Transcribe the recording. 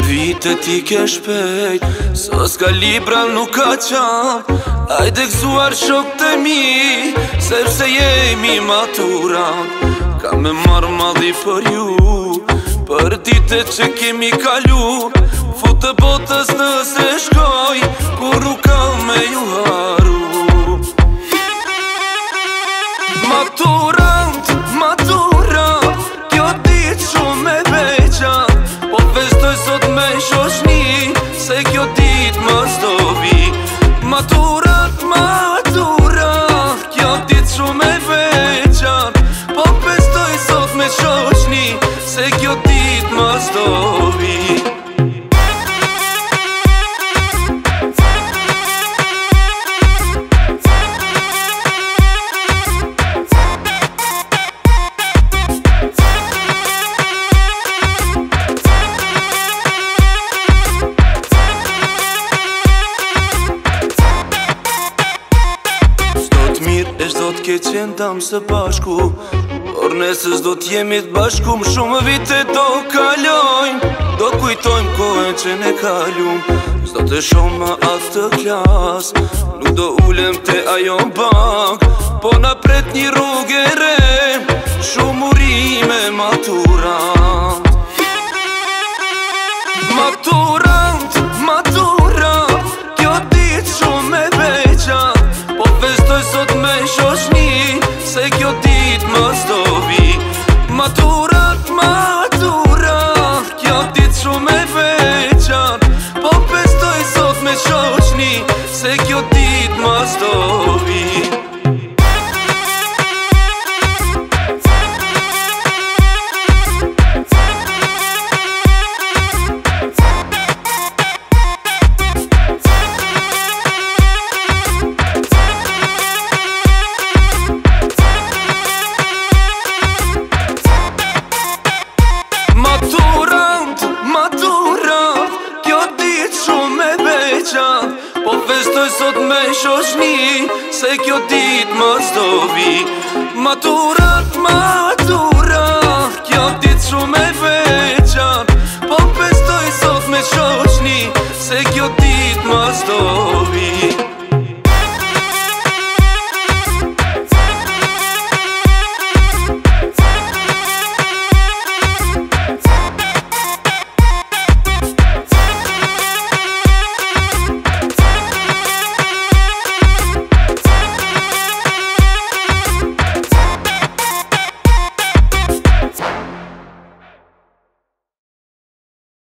vite ti ke shpejt, s'ka libra nuk ka qap. Hajde gëzuar shok të mi, sepse jemi maturant. Ka me marrë madhi për ju, për dite që kemi kalu. Futë botës nëse shkoj, kur nuk ka me ju haru. Maturant, maturant, kjo dit shumë e veçan. Po festoj sot me shoshni, se kjo dit më zdovi. Maturant, maturant, kjo dit shumë e veçan. Po festoj sot me shoshni, se kjo dit më zdovi. S'do t'ke qenë dam së bashku, por nesë s'do t'jemi t'bashku. Më shumë vite do kalojnë, do kujtojmë kohën që ne kalum. S'do të shumë më atë të klas, nuk do ulem te ajo bank. Po na pret një rrugë e re, shumë urime maturant. Maturant, maturant, kjo dit shumë e veçan. Po festoj sot me shoshni, se kjo dit më zdovi. Maturant, maturant, kjo dit shumë e veçan. Po festoj sot me shoshni, se kjo dit më zdovi. Po festoj sot me shoshni, se kjo dit më zdovi. Maturant, maturant, kjo dit shumë e veçan. Po festoj sot me shoshni, se kjo dit më zdovi.